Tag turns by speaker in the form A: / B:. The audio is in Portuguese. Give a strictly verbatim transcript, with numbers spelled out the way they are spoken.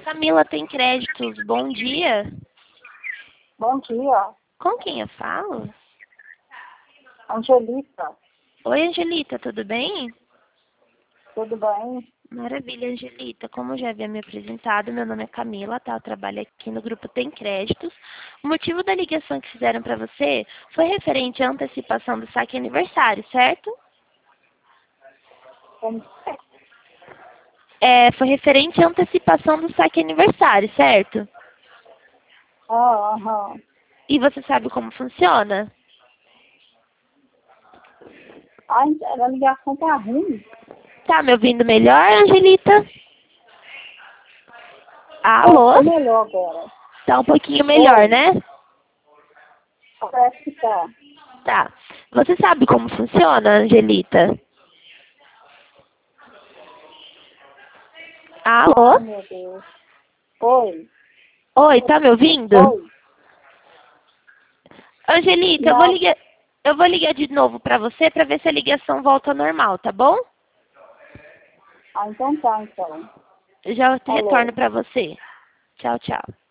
A: Camila tem créditos. Bom dia.
B: Bom dia,
A: Com quem eu falo?
B: Angelita.
A: Oi, Angelita, tudo bem?
B: Tudo bem?
A: Maravilha, Angelita. Como eu já havia me apresentado, meu nome é Camila, tá? Eu trabalho aqui no grupo Tem Créditos. O motivo da ligação que fizeram para você foi referente à antecipação do saque aniversário, certo?
B: Como-
A: É, foi referente à antecipação do saque aniversário, certo?
B: Ah, aham.
A: E você sabe como funciona?
B: A, a ligação tá ruim.
A: Tá me ouvindo melhor, Angelita?
B: Tá,
A: Alô?
B: tá melhor agora.
A: Tá um pouquinho melhor,
B: Oi,
A: né?
B: parece que tá.
A: Tá. Você sabe como funciona, Angelita?
B: Ai,
A: Alô?
B: meu Deus. Oi,
A: Oi, tá me ouvindo?
B: oi.
A: Angelita, eu vou
B: Não.
A: ligar, eu vou ligar de novo pra você pra ver se a ligação volta ao normal, tá bom?
B: Ah, então tá, então.
A: Eu já retorno
B: Alô.
A: pra você. Tchau, tchau.